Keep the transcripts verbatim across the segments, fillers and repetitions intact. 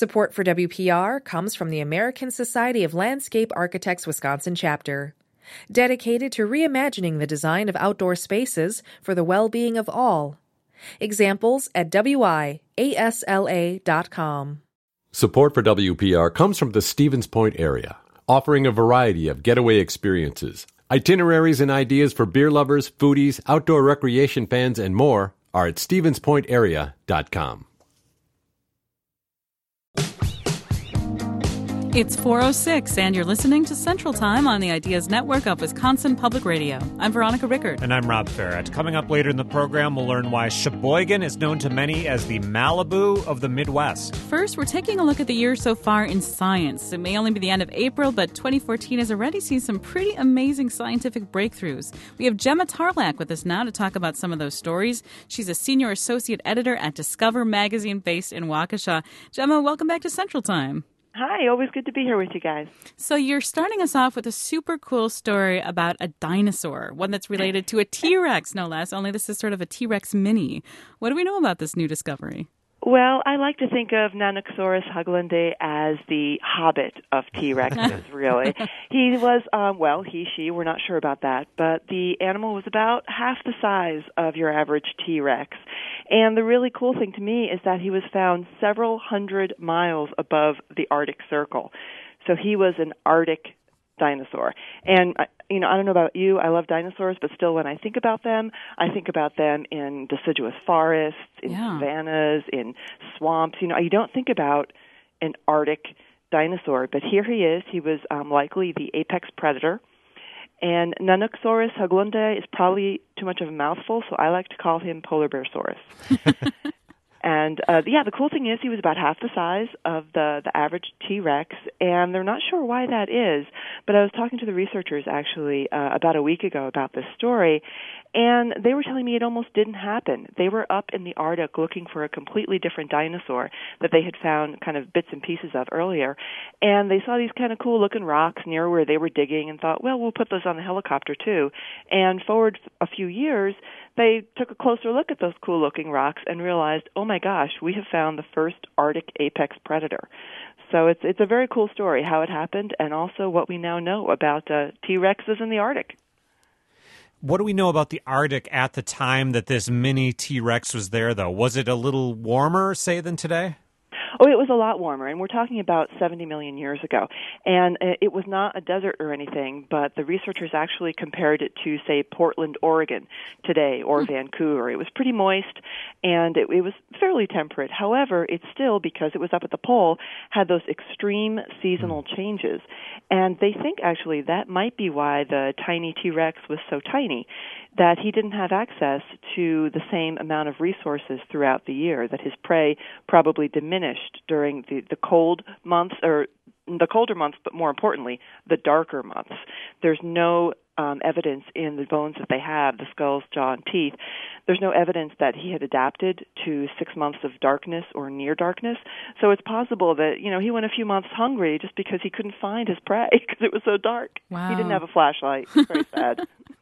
Support for W P R comes from the American Society of Landscape Architects Wisconsin chapter, dedicated to reimagining the design of outdoor spaces for the well-being of all. Examples at W I A S L A dot com. Support for W P R comes from the Stevens Point area, offering a variety of getaway experiences. Itineraries and ideas for beer lovers, foodies, outdoor recreation fans, and more are at stevens point area dot com. It's four oh six, and you're listening to Central Time on the Ideas Network of Wisconsin Public Radio. I'm Veronica Rickard. And I'm Rob Farrett. Coming up later in the program, we'll learn why Sheboygan is known to many as the Malibu of the Midwest. First, we're taking a look at the year so far in science. It may only be the end of April, but twenty fourteen has already seen some pretty amazing scientific breakthroughs. We have Gemma Tarlak with us now to talk about some of those stories. She's a senior associate editor at Discover Magazine based in Waukesha. Gemma, welcome back to Central Time. Hi, always good to be here with you guys. So you're starting us off with a super cool story about a dinosaur, one that's related to a T-Rex, no less, only this is sort of a T-Rex mini. What do we know about this new discovery? Well, I like to think of Nanoxaurus hugglundae as the hobbit of T-Rexes, really. He was, um, well, he, she, we're not sure about that, but the animal was about half the size of your average T-Rex. And the really cool thing to me is that he was found several hundred miles above the Arctic Circle. So he was an Arctic dinosaur. And, you know, I don't know about you, I love dinosaurs, but still when I think about them, I think about them in deciduous forests, in yeah. savannas, in swamps. You know, you don't think about an Arctic dinosaur, but here he is. He was um, likely the apex predator. And Nanoxaurus hugglundae is probably too much of a mouthful, so I like to call him Polar Bearsaurus. And, uh, yeah, the cool thing is he was about half the size of the, the average T-Rex, and they're not sure why that is. But I was talking to the researchers, actually, uh, about a week ago about this story, and they were telling me it almost didn't happen. They were up in the Arctic looking for a completely different dinosaur that they had found kind of bits and pieces of earlier, and they saw these kind of cool-looking rocks near where they were digging and thought, well, we'll put those on the helicopter, too. And forward a few years, they took a closer look at those cool-looking rocks and realized, oh my gosh, we have found the first Arctic apex predator. So it's it's a very cool story, how it happened, and also what we now know about uh, T-Rexes in the Arctic. What do we know about the Arctic at the time that this mini T-Rex was there, though? Was it a little warmer, say, than today? Oh, it was a lot warmer, and we're talking about seventy million years ago. And it was not a desert or anything, but the researchers actually compared it to, say, Portland, Oregon today, or hmm. Vancouver. It was pretty moist, and it, it was fairly temperate. However, it still, because it was up at the pole, had those extreme seasonal hmm. changes. And they think, actually, that might be why the tiny T-Rex was so tiny, that he didn't have access to the same amount of resources throughout the year, that his prey probably diminished during the, the cold months, or the colder months, but more importantly, the darker months. There's no um, evidence in the bones that they have, the skulls, jaw, and teeth. There's no evidence that he had adapted to six months of darkness or near darkness. So it's possible that, you know, he went a few months hungry just because he couldn't find his prey because it was so dark. Wow. He didn't have a flashlight. Very sad.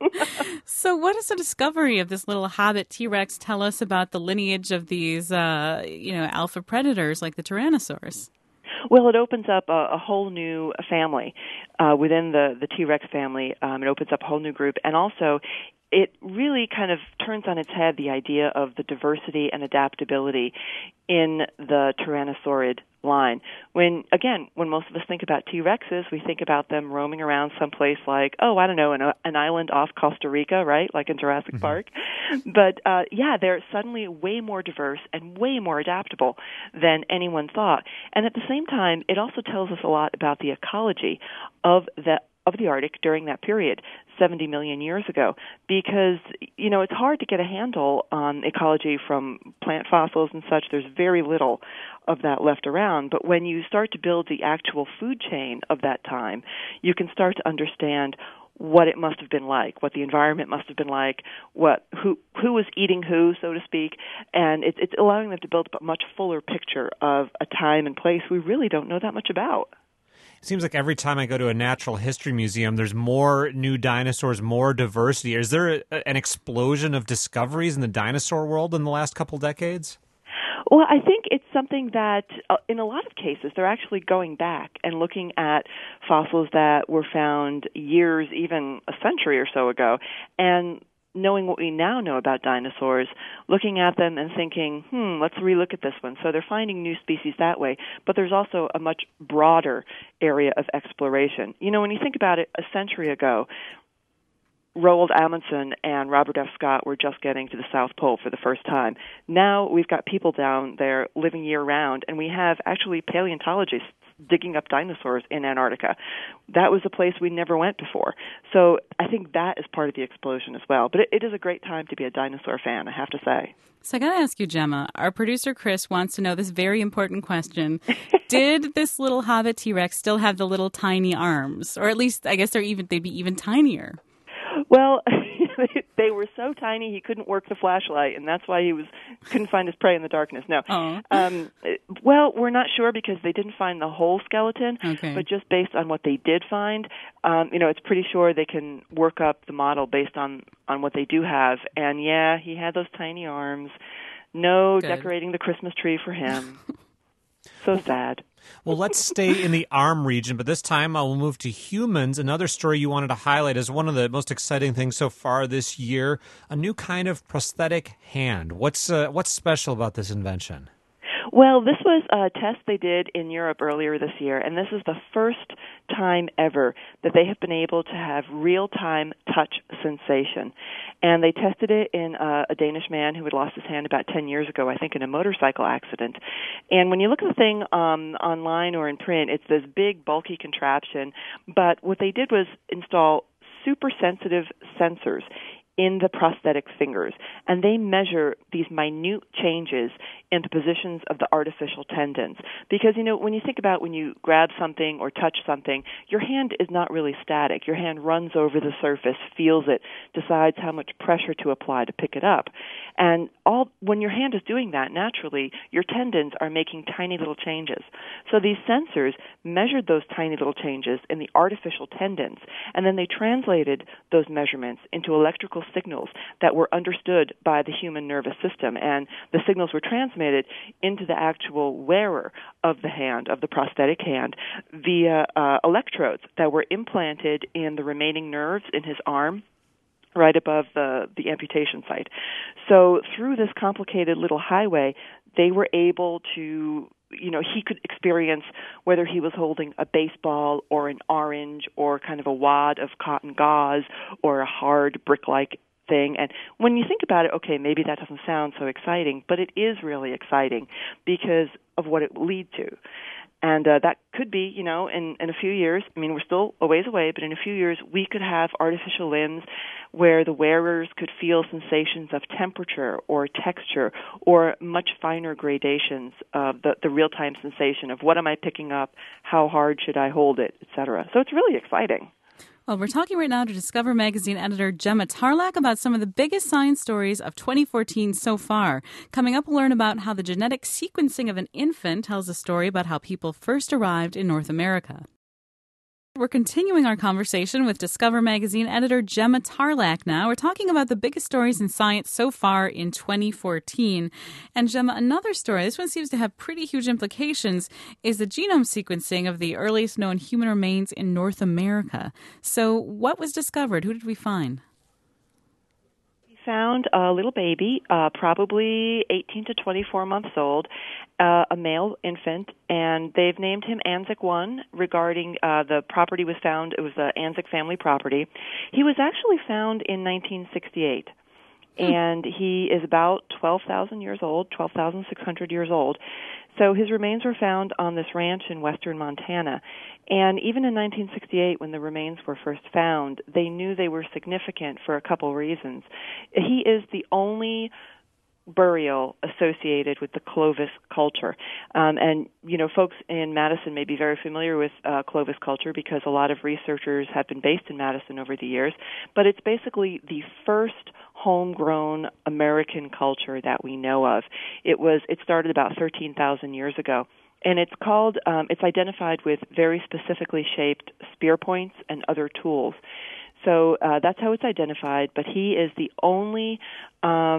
So what does the discovery of this little hobbit T-Rex tell us about the lineage of these, uh, you know, alpha predators like the Tyrannosaurus? Well, it opens up a, a whole new family uh, within the, the T-Rex family. Um, it opens up a whole new group. And also, it really kind of turns on its head the idea of the diversity and adaptability in the Tyrannosaurid line. When, again, when most of us think about T-Rexes, we think about them roaming around someplace like, oh, I don't know, an, an island off Costa Rica, right, like in Jurassic mm-hmm. Park. But, uh, yeah, they're suddenly way more diverse and way more adaptable than anyone thought. And at the same time, it also tells us a lot about the ecology of the of the Arctic during that period, seventy million years ago, because, you know, it's hard to get a handle on ecology from plant fossils and such. There's very little of that left around. But when you start to build the actual food chain of that time, you can start to understand what it must have been like, what the environment must have been like, what who who was eating who, so to speak, and it's it's allowing them to build up a much fuller picture of a time and place we really don't know that much about. It seems like every time I go to a natural history museum, there's more new dinosaurs, more diversity. Is there a, an explosion of discoveries in the dinosaur world in the last couple decades? Well, I think it's something that, uh, in a lot of cases, they're actually going back and looking at fossils that were found years, even a century or so ago, and knowing what we now know about dinosaurs, looking at them and thinking, hmm, let's relook at this one. So they're finding new species that way, but there's also a much broader area of exploration. You know, when you think about it, a century ago, Roald Amundsen and Robert F. Scott were just getting to the South Pole for the first time. Now we've got people down there living year-round, and we have actually paleontologists digging up dinosaurs in Antarctica. That was a place we never went before. So I think that is part of the explosion as well. But it, it is a great time to be a dinosaur fan, I have to say. So I got to ask you, Gemma, our producer Chris wants to know this very important question. Did this little Hobbit T-Rex still have the little tiny arms? Or at least, I guess they're even they'd be even tinier. Well, they were so tiny he couldn't work the flashlight, and that's why he was couldn't find his prey in the darkness. No. Oh. Um, well, we're not sure because they didn't find the whole skeleton, okay. but just based on what they did find, um, you know, it's pretty sure they can work up the model based on, on what they do have. And, yeah, he had those tiny arms. No Good. Decorating the Christmas tree for him. So sad. Well, let's stay in the arm region, but this time I will move to humans. Another story you wanted to highlight as one of the most exciting things so far this year, a new kind of prosthetic hand. What's uh, what's special about this invention? Well, this was a test they did in Europe earlier this year, and this is the first time ever that they have been able to have real-time touch sensation. And they tested it in uh, a Danish man who had lost his hand about ten years ago, I think, in a motorcycle accident. And when you look at the thing um, online or in print, it's this big, bulky contraption. But what they did was install super sensitive sensors in the prosthetic fingers, and they measure these minute changes in the positions of the artificial tendons. Because, you know, when you think about when you grab something or touch something, your hand is not really static. Your hand runs over the surface, feels it, decides how much pressure to apply to pick it up. And all when your hand is doing that, naturally, your tendons are making tiny little changes. So these sensors measured those tiny little changes in the artificial tendons, and then they translated those measurements into electrical signals that were understood by the human nervous system, and the signals were transmitted into the actual wearer of the hand, of the prosthetic hand, via uh, electrodes that were implanted in the remaining nerves in his arm, right above the, the amputation site. So through this complicated little highway, they were able to, you know, he could experience whether he was holding a baseball or an orange or kind of a wad of cotton gauze or a hard brick-like thing. And when you think about it, okay, maybe that doesn't sound so exciting, but it is really exciting because of what it will lead to. And uh, that could be, you know, in, in a few years, I mean, we're still a ways away, but in a few years, we could have artificial limbs where the wearers could feel sensations of temperature or texture or much finer gradations of the, the real-time sensation of what am I picking up, how hard should I hold it, et cetera. So it's really exciting. Well, we're talking right now to Discover Magazine editor Gemma Tarlak about some of the biggest science stories of twenty fourteen so far. Coming up, we'll learn about how the genetic sequencing of an infant tells a story about how people first arrived in North America. We're continuing our conversation with Discover Magazine editor Gemma Tarlak now. We're talking about the biggest stories in science so far in twenty fourteen. And Gemma, another story, this one seems to have pretty huge implications, is the genome sequencing of the earliest known human remains in North America. So what was discovered? Who did we find? Found a little baby, uh, probably eighteen to twenty-four months old, uh, a male infant, and they've named him Anzac one regarding uh, the property was found. It was the Anzac family property. He was actually found in nineteen sixty-eight, hmm. and he is about twelve thousand years old, twelve thousand six hundred years old. So his remains were found on this ranch in western Montana. And even in nineteen sixty-eight, when the remains were first found, they knew they were significant for a couple reasons. He is the only burial associated with the Clovis culture. Um, and, you know, folks in Madison may be very familiar with uh, Clovis culture because a lot of researchers have been based in Madison over the years. But it's basically the first homegrown American culture that we know of. It was, it started about thirteen thousand years ago. And it's called, um, it's identified with very specifically shaped spear points and other tools. So uh, that's how it's identified, but he is the only um,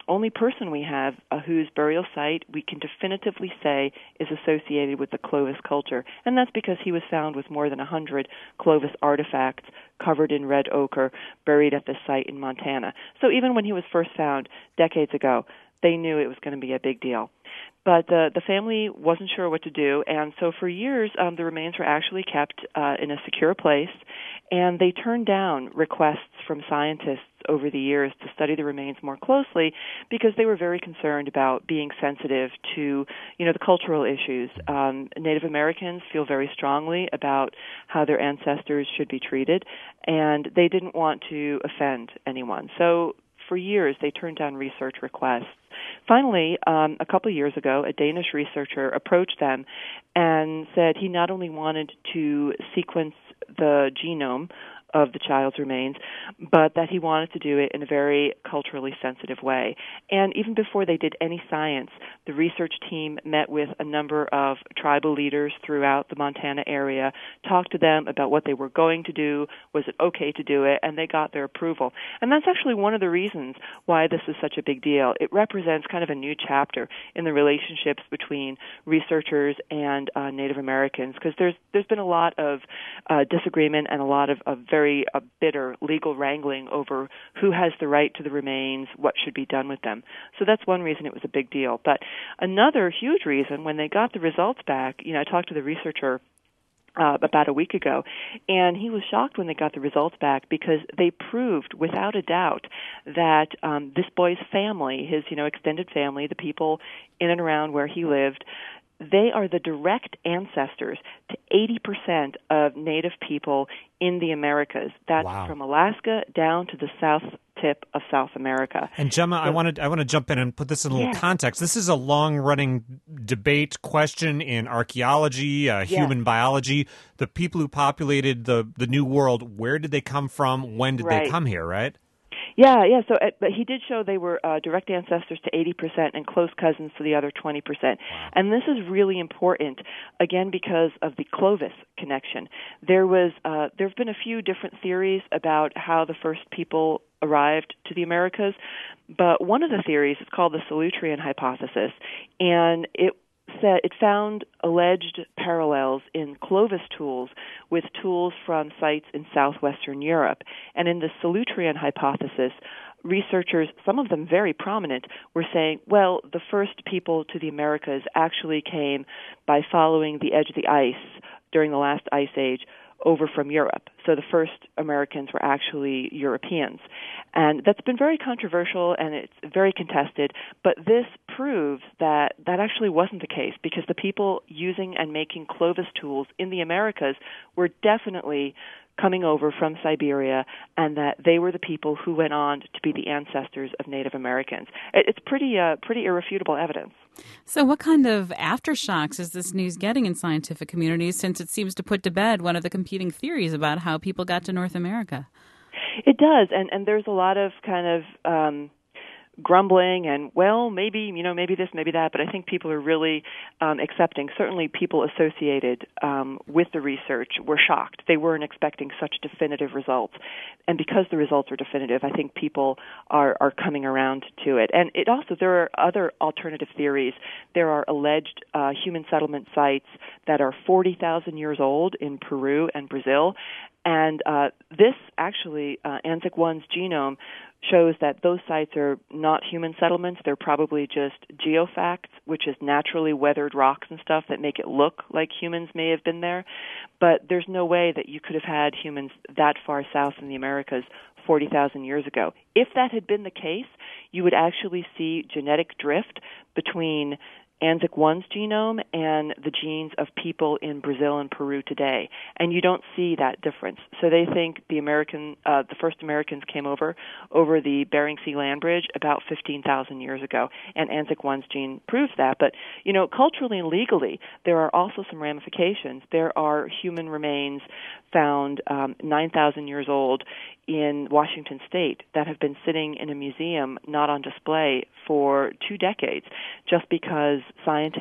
only person we have uh, whose burial site we can definitively say is associated with the Clovis culture. And that's because he was found with more than one hundred Clovis artifacts covered in red ochre buried at this site in Montana. So even when he was first found decades ago, they knew it was going to be a big deal. But uh, the family wasn't sure what to do, and so for years um, the remains were actually kept uh, in a secure place, and they turned down requests from scientists over the years to study the remains more closely because they were very concerned about being sensitive to, you know, the cultural issues. Um, Native Americans feel very strongly about how their ancestors should be treated, and they didn't want to offend anyone. So for years, they turned down research requests. Finally, um, a couple of years ago, a Danish researcher approached them and said he not only wanted to sequence the genome of the child's remains, but that he wanted to do it in a very culturally sensitive way. And even before they did any science, the research team met with a number of tribal leaders throughout the Montana area, talked to them about what they were going to do, was it okay to do it, and they got their approval. And that's actually one of the reasons why this is such a big deal. It represents kind of a new chapter in the relationships between researchers and uh, Native Americans, because there's there's been a lot of uh, disagreement and a lot of, of very very uh, bitter legal wrangling over who has the right to the remains, what should be done with them. So that's one reason it was a big deal. But another huge reason, when they got the results back, you know, I talked to the researcher Uh, about a week ago, and he was shocked when they got the results back because they proved without a doubt that um, this boy's family, his you know extended family, the people in and around where he lived, they are the direct ancestors to eighty percent of Native people in the Americas. That's wow. from Alaska down to the south tip of South America. And Gemma, so, I want to I want to jump in and put this in a little yeah. context. This is a long-running debate question in archaeology, uh, human yeah. biology. The people who populated the the New World, where did they come from? When did right. they come here? Right? Yeah, yeah. So, uh, but he did show they were uh, direct ancestors to eighty percent and close cousins to the other twenty percent. Wow. And this is really important, again, because of the Clovis connection. There was, uh, there have been a few different theories about how the first people arrived to the Americas, but one of the theories is called the Solutrean hypothesis, and it said it found alleged parallels in Clovis tools with tools from sites in southwestern Europe. And in the Solutrean hypothesis, researchers, some of them very prominent, were saying, well, the first people to the Americas actually came by following the edge of the ice during the last ice age over from Europe. So the first Americans were actually Europeans. And that's been very controversial and it's very contested, but this proves that that actually wasn't the case because the people using and making Clovis tools in the Americas were definitely coming over from Siberia, and that they were the people who went on to be the ancestors of Native Americans. It's pretty uh, pretty irrefutable evidence. So what kind of aftershocks is this news getting in scientific communities, since it seems to put to bed one of the competing theories about how people got to North America? It does, and, and there's a lot of kind of um, grumbling and, well, maybe, you know, maybe this, maybe that, but I think people are really um, accepting. Certainly people associated um, with the research were shocked. They weren't expecting such definitive results. And because the results are definitive, I think people are, are coming around to it. And it also, there are other alternative theories. There are alleged uh, human settlement sites that are forty thousand years old in Peru and Brazil. And uh, this actually, uh, ANZIC one's genome shows that those sites are not human settlements. They're probably just geofacts, which is naturally weathered rocks and stuff that make it look like humans may have been there. But there's no way that you could have had humans that far south in the Americas forty thousand years ago. If that had been the case, you would actually see genetic drift between ANZIC one's genome and the genes of people in Brazil and Peru today, and you don't see that difference. So they think the American, uh, the first Americans came over over the Bering Sea land bridge about fifteen thousand years ago, and ANZIC one's gene proves that. But you know, culturally and legally, there are also some ramifications. There are human remains found um, nine thousand years old in Washington State that have been sitting in a museum, not on display, for two decades, just because scientists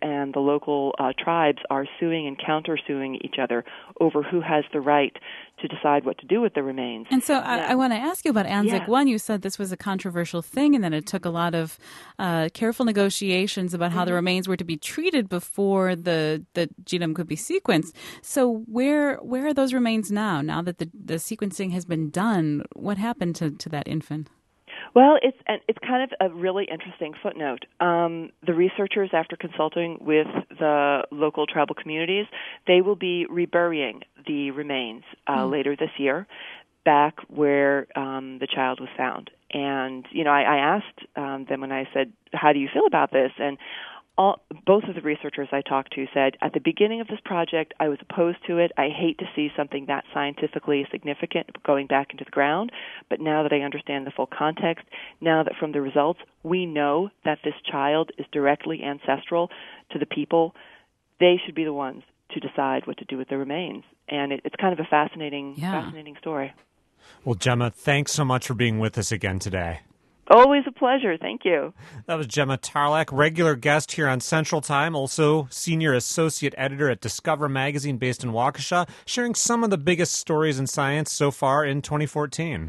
and the local uh, tribes are suing and countersuing each other over who has the right to decide what to do with the remains. And so I, now, I want to ask you about Anzac yeah. One. You said this was a controversial thing, and that it took a lot of uh, careful negotiations about how mm-hmm. the remains were to be treated before the, the genome could be sequenced. So where where are those remains now? Now that the, the sequencing has been done, what happened to, to that infant? Well, it's it's kind of a really interesting footnote. Um, the researchers, after consulting with the local tribal communities, they will be reburying the remains uh, mm. later this year, back where um, the child was found. And you know, I, I asked um, them when I said, "How do you feel about this?" And all, both of the researchers I talked to said, at the beginning of this project, I was opposed to it. I hate to see something that scientifically significant going back into the ground. But now that I understand the full context, now that from the results, we know that this child is directly ancestral to the people, they should be the ones to decide what to do with the remains. And it, it's kind of a fascinating, yeah. fascinating story. Well, Gemma, thanks so much for being with us again today. Always a pleasure. Thank you. That was Gemma Tarlak, regular guest here on Central Time, also senior associate editor at Discover Magazine based in Waukesha, sharing some of the biggest stories in science so far in twenty fourteen.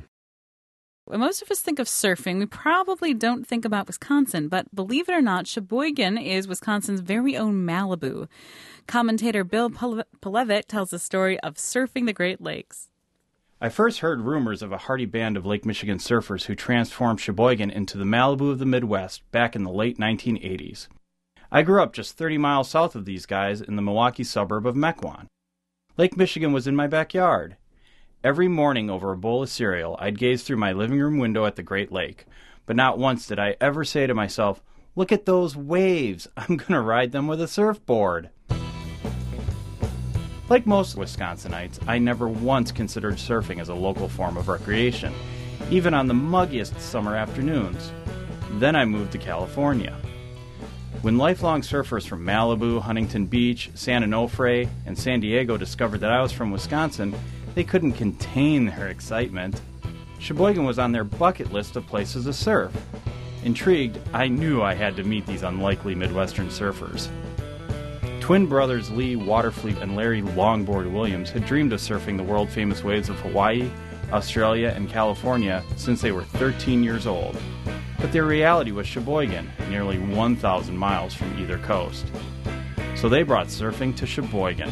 When most of us think of surfing, we probably don't think about Wisconsin, but believe it or not, Sheboygan is Wisconsin's very own Malibu. Commentator Bill Polevik tells the story of surfing the Great Lakes. I first heard rumors of a hardy band of Lake Michigan surfers who transformed Sheboygan into the Malibu of the Midwest back in the late nineteen eighties. I grew up just thirty miles south of these guys in the Milwaukee suburb of Mequon. Lake Michigan was in my backyard. Every morning over a bowl of cereal, I'd gaze through my living room window at the Great Lake, but not once did I ever say to myself, "Look at those waves, I'm going to ride them with a surfboard." Like most Wisconsinites, I never once considered surfing as a local form of recreation, even on the muggiest summer afternoons. Then I moved to California. When lifelong surfers from Malibu, Huntington Beach, San Onofre, and San Diego discovered that I was from Wisconsin, they couldn't contain their excitement. Sheboygan was on their bucket list of places to surf. Intrigued, I knew I had to meet these unlikely Midwestern surfers. Twin brothers Lee Waterfleet and Larry Longboard Williams had dreamed of surfing the world-famous waves of Hawaii, Australia, and California since they were thirteen years old. But their reality was Sheboygan, nearly one thousand miles from either coast. So they brought surfing to Sheboygan.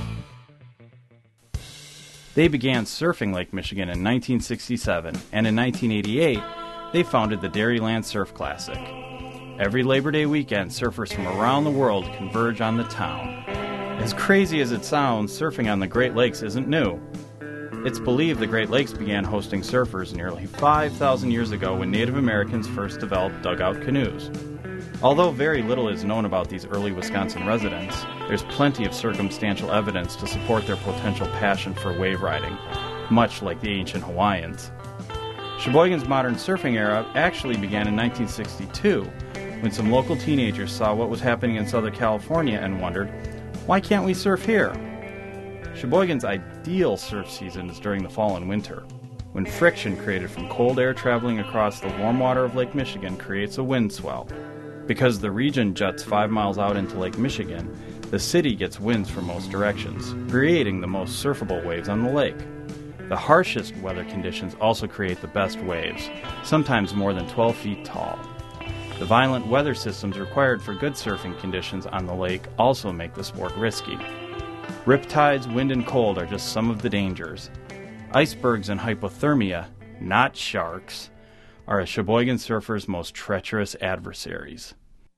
They began surfing Lake Michigan in nineteen sixty-seven, and in nineteen eighty-eight, they founded the Dairyland Surf Classic. Every Labor Day weekend, surfers from around the world converge on the town. As crazy as it sounds, surfing on the Great Lakes isn't new. It's believed the Great Lakes began hosting surfers nearly five thousand years ago when Native Americans first developed dugout canoes. Although very little is known about these early Wisconsin residents, there's plenty of circumstantial evidence to support their potential passion for wave riding, much like the ancient Hawaiians. Sheboygan's modern surfing era actually began in nineteen sixty-two, when some local teenagers saw what was happening in Southern California and wondered, why can't we surf here? Sheboygan's ideal surf season is during the fall and winter, when friction created from cold air traveling across the warm water of Lake Michigan creates a wind swell. Because the region juts five miles out into Lake Michigan, the city gets winds from most directions, creating the most surfable waves on the lake. The harshest weather conditions also create the best waves, sometimes more than twelve feet tall. The violent weather systems required for good surfing conditions on the lake also make the sport risky. Riptides, wind, and cold are just some of the dangers. Icebergs and hypothermia, not sharks, are a Sheboygan surfer's most treacherous adversaries.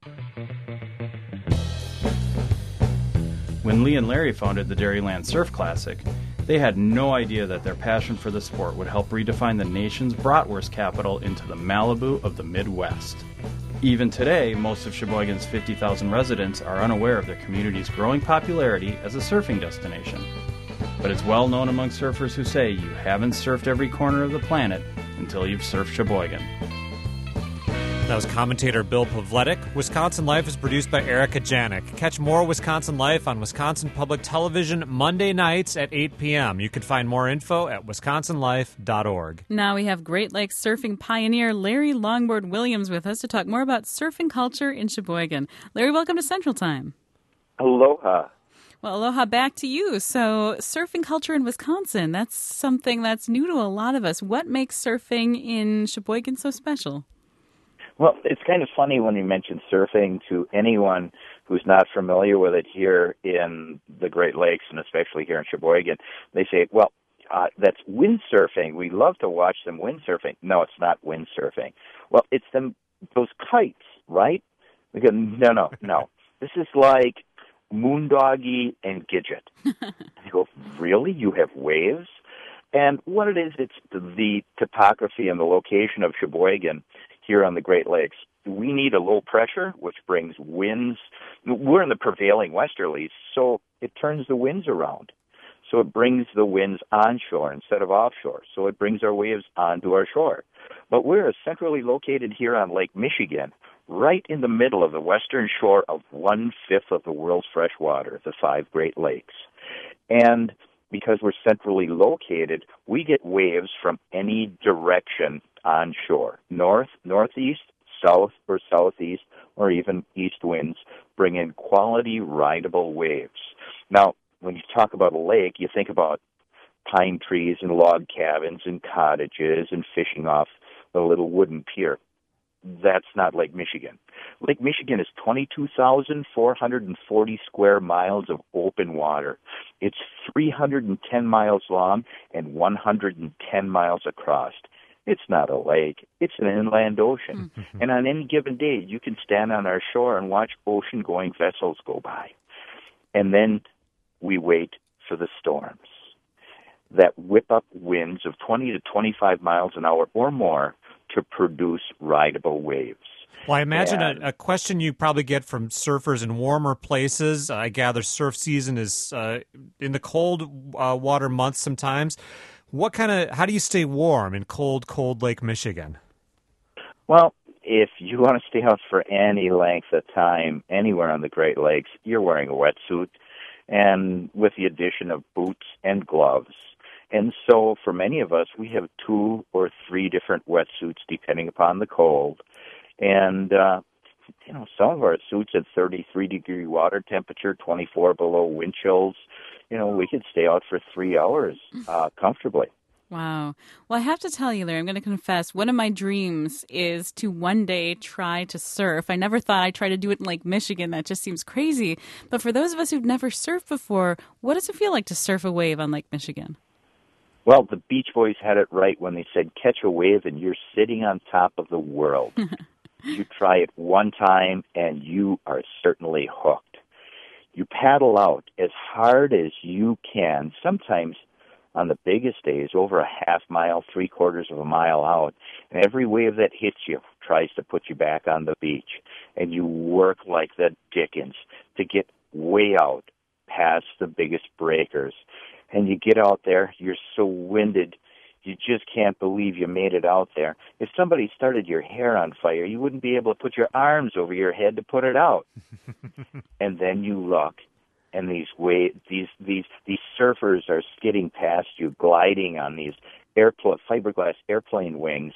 When Lee and Larry founded the Dairyland Surf Classic, they had no idea that their passion for the sport would help redefine the nation's bratwurst capital into the Malibu of the Midwest. Even today, most of Sheboygan's fifty thousand residents are unaware of their community's growing popularity as a surfing destination. But it's well known among surfers who say you haven't surfed every corner of the planet until you've surfed Sheboygan. That was commentator Bill Pavletic. Wisconsin Life is produced by Erica Janik. Catch more Wisconsin Life on Wisconsin Public Television Monday nights at eight p.m. You can find more info at wisconsin life dot org. Now we have Great Lakes surfing pioneer Larry Longboard Williams with us to talk more about surfing culture in Sheboygan. Larry, welcome to Central Time. Aloha. Well, aloha back to you. So surfing culture in Wisconsin, that's something that's new to a lot of us. What makes surfing in Sheboygan so special? Well, it's kind of funny when you mention surfing to anyone who's not familiar with it here in the Great Lakes, and especially here in Sheboygan. They say, well, uh, that's windsurfing. We love to watch them windsurfing. No, it's not windsurfing. Well, it's them those kites, right? We go, no, no, no. This is like Moondoggie and Gidget. You go, really? You have waves? And what it is, it's the, the topography and the location of Sheboygan here on the Great Lakes. We need a low pressure, which brings winds. We're in the prevailing westerlies, so it turns the winds around. So it brings the winds onshore instead of offshore. So it brings our waves onto our shore. But we're centrally located here on Lake Michigan, right in the middle of the western shore of one-fifth of the world's fresh water, the five Great Lakes. And because we're centrally located, we get waves from any direction onshore, north, northeast, south, or southeast, or even east winds bring in quality rideable waves. Now, when you talk about a lake, you think about pine trees and log cabins and cottages and fishing off the little wooden pier. That's not Lake Michigan. Lake Michigan is twenty-two thousand four hundred forty square miles of open water. It's three hundred ten miles long and one hundred ten miles across. It's not a lake. It's an inland ocean. Mm-hmm. And on any given day, you can stand on our shore and watch ocean-going vessels go by. And then we wait for the storms that whip up winds of twenty to twenty-five miles an hour or more to produce rideable waves. Well, I imagine and, a, a question you probably get from surfers in warmer places. I gather surf season is uh, in the cold uh, water months sometimes. What kind of, how do you stay warm in cold, cold Lake Michigan? Well, if you want to stay out for any length of time anywhere on the Great Lakes, you're wearing a wetsuit, and with the addition of boots and gloves. And so for many of us, we have two or three different wetsuits depending upon the cold. And, uh, you know, some of our suits at thirty-three degree water temperature, twenty-four below wind chills, you know, we could stay out for three hours uh, comfortably. Wow. Well, I have to tell you, Larry, I'm going to confess, one of my dreams is to one day try to surf. I never thought I'd try to do it in Lake Michigan. That just seems crazy. But for those of us who've never surfed before, what does it feel like to surf a wave on Lake Michigan? Well, the Beach Boys had it right when they said, catch a wave and you're sitting on top of the world. You try it one time and you are certainly hooked. You paddle out as hard as you can, sometimes on the biggest days over a half mile, three quarters of a mile out. And every wave that hits you tries to put you back on the beach. And you work like the dickens to get way out past the biggest breakers. And you get out there, you're so winded, you just can't believe you made it out there. If somebody started your hair on fire, you wouldn't be able to put your arms over your head to put it out. And then you look, and these wa- these these these surfers are skidding past you, gliding on these airpl- fiberglass airplane wings,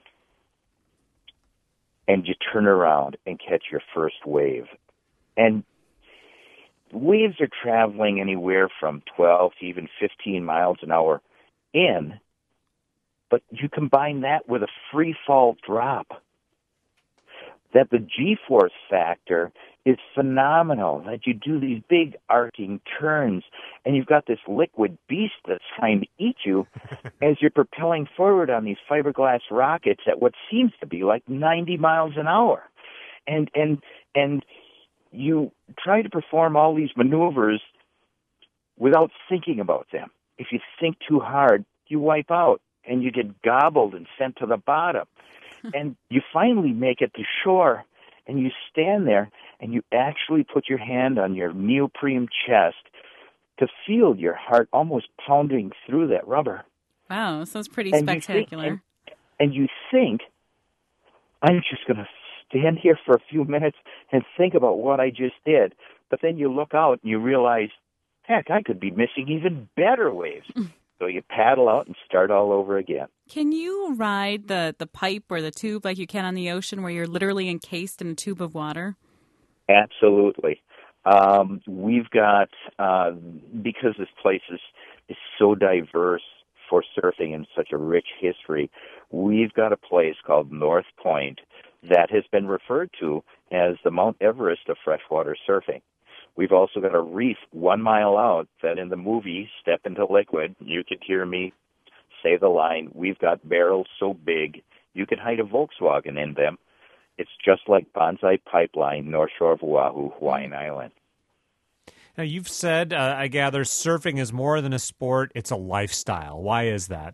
and you turn around and catch your first wave. And waves are traveling anywhere from twelve to even fifteen miles an hour in, but you combine that with a free fall drop, that the G-force factor is phenomenal, that you do these big arcing turns, and you've got this liquid beast that's trying to eat you as you're propelling forward on these fiberglass rockets at what seems to be like ninety miles an hour. And, and, and, you try to perform all these maneuvers without thinking about them. If you think too hard, you wipe out and you get gobbled and sent to the bottom. And you finally make it to shore and you stand there and you actually put your hand on your neoprene chest to feel your heart almost pounding through that rubber. Wow, sounds pretty and spectacular. You think, and, and you think, I'm just going to stand here for a few minutes and think about what I just did. But then you look out and you realize, heck, I could be missing even better waves. So you paddle out and start all over again. Can you ride the, the pipe or the tube like you can on the ocean where you're literally encased in a tube of water? Absolutely. Um, we've got, uh, because this place is, is so diverse for surfing and such a rich history, we've got a place called North Point that has been referred to as the Mount Everest of freshwater surfing. We've also got a reef one mile out that in the movie Step into Liquid, you could hear me say the line, we've got barrels so big you could hide a Volkswagen in them. It's just like Banzai Pipeline, North Shore of Oahu, Hawaiian Island. Now, you've said, uh, I gather, surfing is more than a sport, it's a lifestyle. Why is that?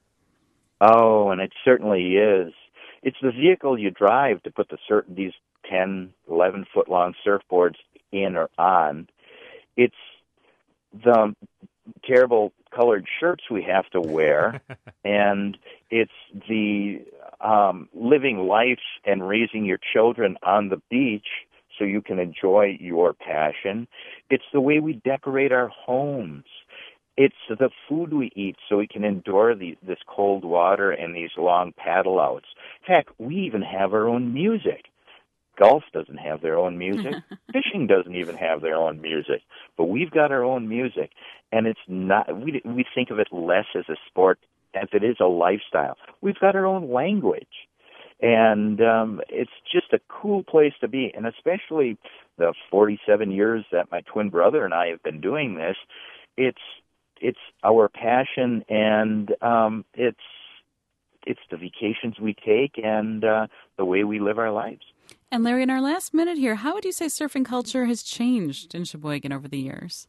Oh, and it certainly is. It's the vehicle you drive to put the certain these ten, eleven-foot-long surfboards in or on. It's the terrible colored shirts we have to wear, and it's the um, living life and raising your children on the beach so you can enjoy your passion. It's the way we decorate our homes. It's the food we eat so we can endure the, this cold water and these long paddle outs. Heck, we even have our own music. Golf doesn't have their own music. Fishing doesn't even have their own music. But we've got our own music, and it's not. We we think of it less as a sport as it is a lifestyle. We've got our own language, and um, it's just a cool place to be. And especially the forty-seven years that my twin brother and I have been doing this, it's it's our passion, and um, it's it's the vacations we take and uh, the way we live our lives. And Larry, in our last minute here, how would you say surfing culture has changed in Sheboygan over the years?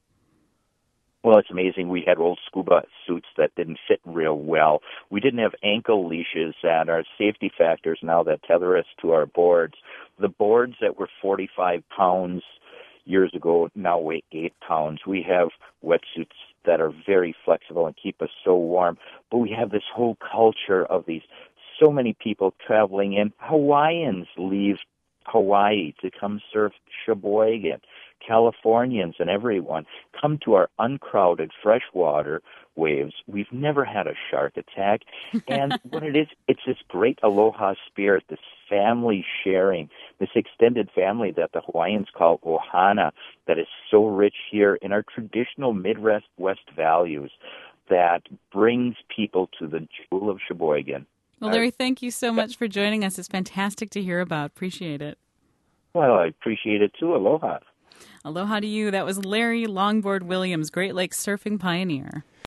Well, it's amazing. We had old scuba suits that didn't fit real well. We didn't have ankle leashes and our safety factors now that tether us to our boards. The boards that were forty-five pounds years ago now weigh eight pounds. We have wetsuits that are very flexible and keep us so warm. But we have this whole culture of these so many people traveling in. Hawaiians leave Hawaii to come surf Sheboygan. Californians and everyone come to our uncrowded freshwater waves. We've never had a shark attack. And what it is, it's this great aloha spirit, this family sharing, this extended family that the Hawaiians call ohana, that is so rich here in our traditional Midwest West values that brings people to the jewel of Sheboygan. Well, Larry, thank you so much for joining us. It's fantastic to hear about. Appreciate it. Well, I appreciate it too. Aloha. Aloha to you. That was Larry Longboard Williams, Great Lakes surfing pioneer.